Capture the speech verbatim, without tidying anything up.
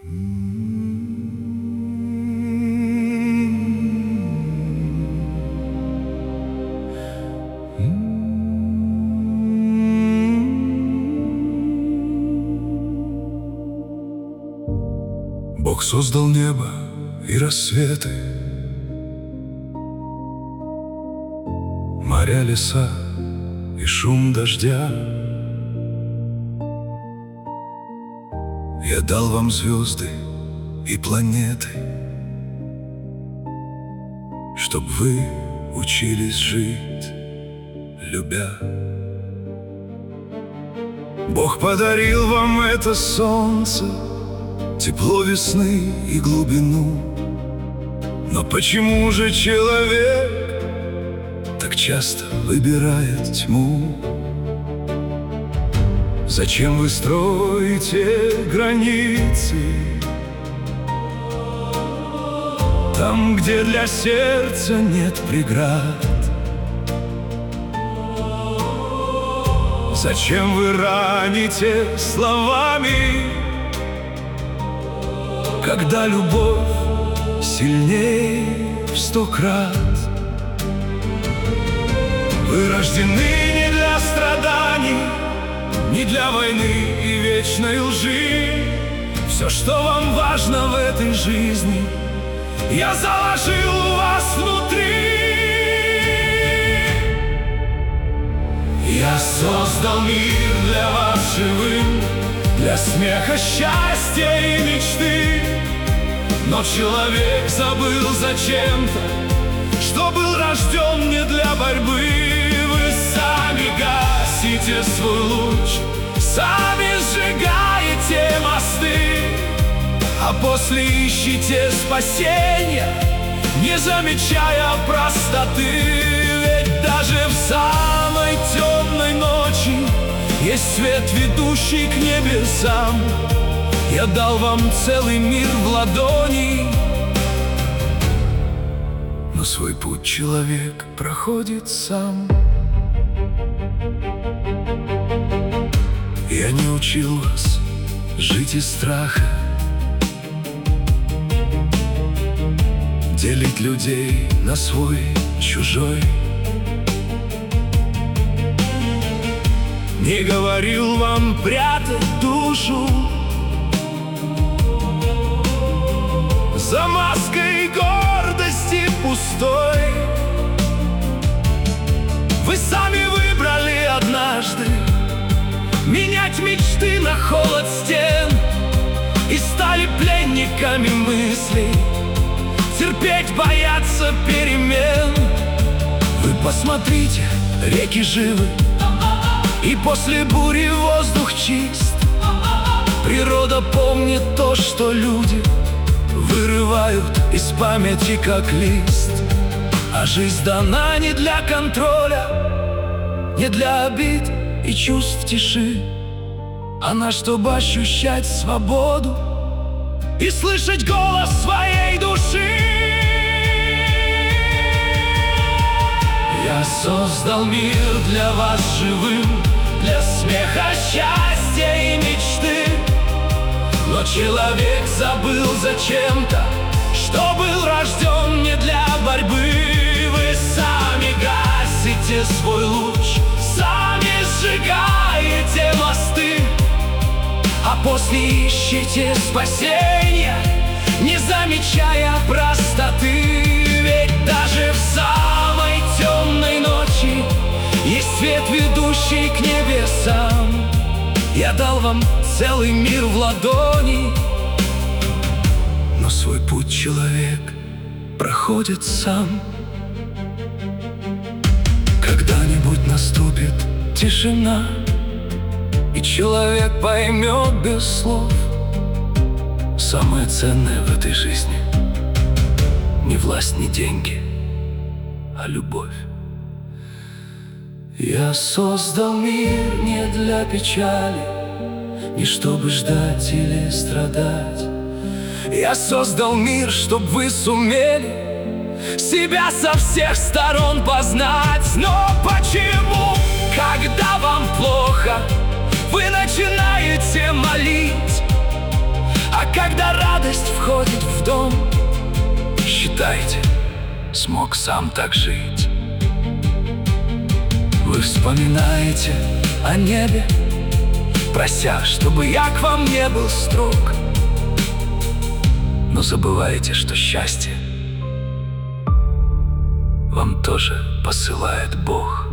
Бог создал небо и рассветы, моря, леса и шум дождя. Я дал вам звезды и планеты, чтоб вы учились жить, любя. Бог подарил вам это солнце, тепло весны и глубину. Но почему же человек так часто выбирает тьму? Зачем вы строите границы там, где для сердца нет преград? Зачем вы раните словами, когда любовь сильнее в сто крат? Вы рождены не для страданий, не для войны и вечной лжи. Все, что вам важно в этой жизни, я заложил у вас внутри. Я создал мир для вас живым, для смеха, счастья и мечты. Но человек забыл зачем-то, что был рожден не для борьбы. Вы сами гасите свой луч, сами сжигаете мосты, а после ищете спасения, не замечая простоты. Ведь даже в самой темной ночи есть свет, ведущий к небесам. Я дал вам целый мир в ладони, но свой путь человек проходит сам. Я не учил вас жить из страха, делить людей на свой, чужой. Не говорил вам прятать душу за маской гордости пустой. Вы сами выбрали однажды менять мечты на холод стен и стали пленниками мыслей, терпеть, бояться перемен. Вы посмотрите, реки живы, и после бури воздух чист. Природа помнит то, что люди вырывают из памяти, как лист. А жизнь дана не для контроля, не для обид и чувств тиши. Она, чтобы ощущать свободу и слышать голос своей души. Я создал мир для вас живым, для смеха, счастья и мечты. Но человек забыл зачем-то, что был рожден не для борьбы. Вы сами гасите свой луч, сами сжигаете мосты, а после ищете спасения, не замечая простоты. Ведь даже в самой темной ночи есть свет, ведущий к небесам. Я дал вам целый мир в ладони, но свой путь человек проходит сам. Когда-нибудь наступит тишина, и человек поймет без слов: самое ценное в этой жизни не власть, не деньги, а любовь. Я создал мир не для печали, не чтобы ждать или страдать. Я создал мир, чтобы вы сумели себя со всех сторон познать. Но почему, когда вам плохо, вы начинаете молить, а когда дом. Считайте, смог сам так жить. Вы вспоминаете о небе, прося, чтобы я к вам не был строг. Но забываете, что счастье вам тоже посылает Бог.